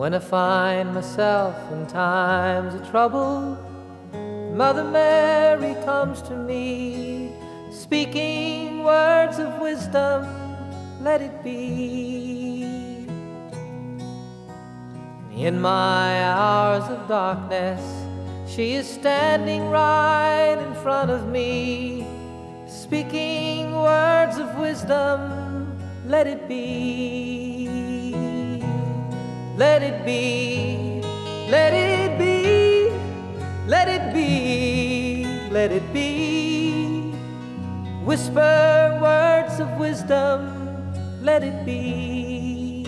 When I find myself in times of trouble, Mother Mary comes to me, speaking words of wisdom, let it be. In my hours of darkness, she is standing right in front of me, speaking words of wisdom, let it be. Let it be, let it be, let it be, let it be. Whisper words of wisdom, let it be.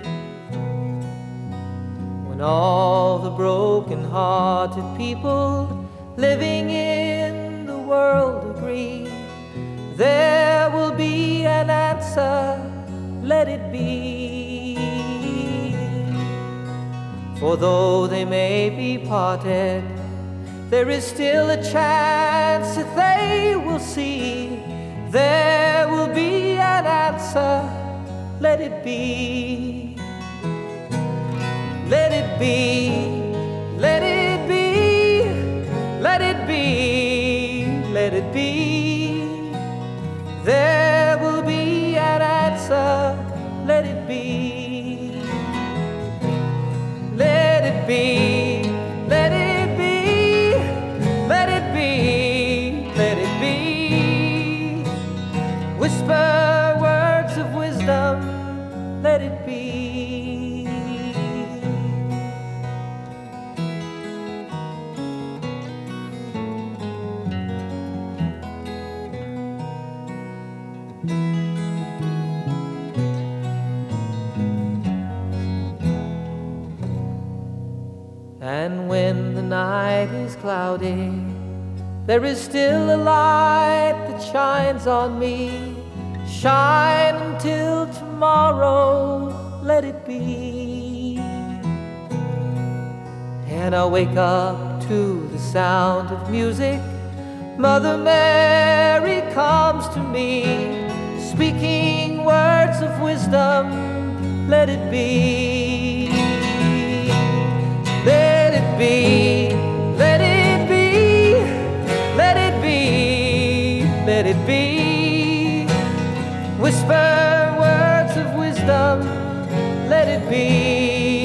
When all the broken-hearted people living in the world agree, there will be an answer, let it be. For though they may be parted, there is still a chance that they will see. There will be an answer, let it be. Let it be, let it be, let it be, let it be. There will be an answer, let it be. Let it be, let it be, let it be, let it be. Whisper words of wisdom, let it be. And when the night is cloudy, there is still a light that shines on me. Shine until tomorrow, let it be. And I wake up to the sound of music. Mother Mary comes to me, speaking words of wisdom, let it be. Let it be, let it be, let it be, let it be. Whisper words of wisdom, let it be.